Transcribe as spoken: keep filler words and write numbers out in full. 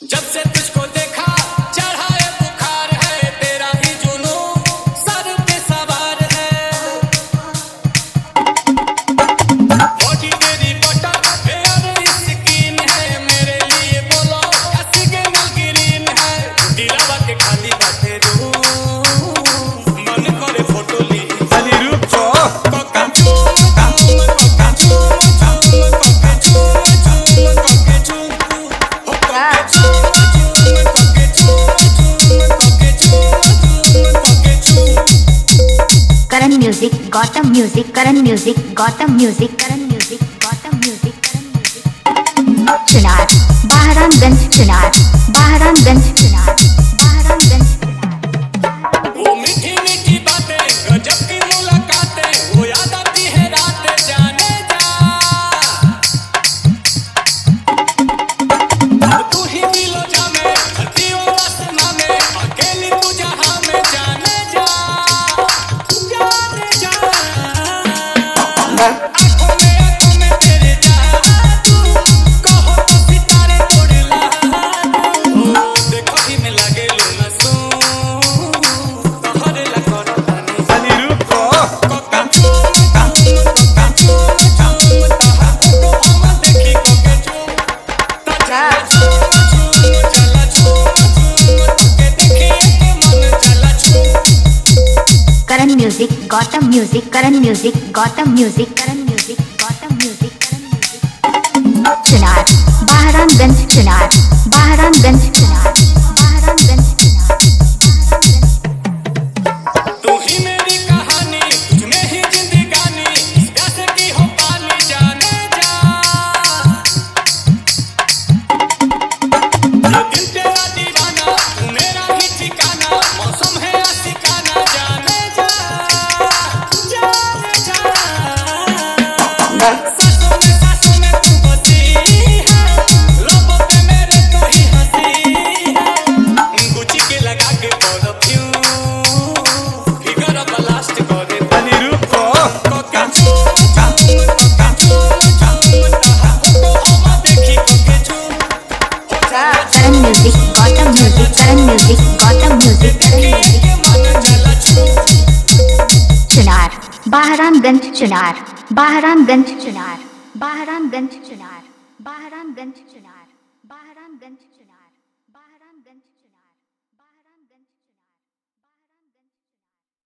जब से तुझको देखा चढ़ा है बुखार है तेरा ही जुनून सर पे सवार है। बॉडी तेरी बटर फेयर स्किन है मेरे लिए बोलो हंसी के मुलगिरीन है। दिलवा के खाली बातें रू मन करे फोटो ली खाली रूप को कोका चूम चूम कोका चूम चूम कोका चूम चूम कोका चूम हो कोका चूम Karan Music, Gotham Music, Karan Music, Gotham Music, Karan Music, Gotham Music, Karan Music. Chunar, Bahramganj, Chunar, Bahramganj, Chunar, Bahramganj, Chunar. वो मीठी मीठी बातें गजब की मुलाकातें वो याद आती है रात जाने जा। अब तू ही मिलो जामे धरती और आसमां में अकेली तू जहां में जाने जा जाने जा। आंखों में आंखों में तेरे जादू कहो तो सितारे तोड़ ला दूं। देखो ही में लगे लो मासूम तोहरे ला करो तानी खाली रूप को कोका चूम चूम कोका चूम चूम तहा को हम देखी कोका चूम ता चला चूम चला चूम चूम तके देखी के मन चला चूम। Karan Music, Gotham Music, Karan Music, Gotham Music, Karan Music, Gotham Music, Karan Music. Chunar, Bahramganj, Chunar, Bahramganj, Chunar, Bahramganj, Chunar, Bahramganj. तू ही मेरी कहानी तुझ में ही जिंदगानी कैसे की हो पानी जाने जा। ये दिल तेरा दीवाना तू मेरा ही ठिकाना मौसम है आशिकाना जाने जा जाने जा। सांसों में सांसों में तू बसी है लबों पे मेरे तो ही हंसी है। गुची के लगा के परफ्यूम फिगर ब्लास्ट करे खाली रूप को कोका चूम चूम कोका चूम चूम तहा को हम देखी कोका चूम हो जा Karan Music, Gotham Music, Karan Music, Gotham Music, Karan Music. के मन चला चूम। Chunar, Bahramganj, Chunar, Bahramganj, Chunar, Bahramganj, Chunar, Bahramganj, Chunar.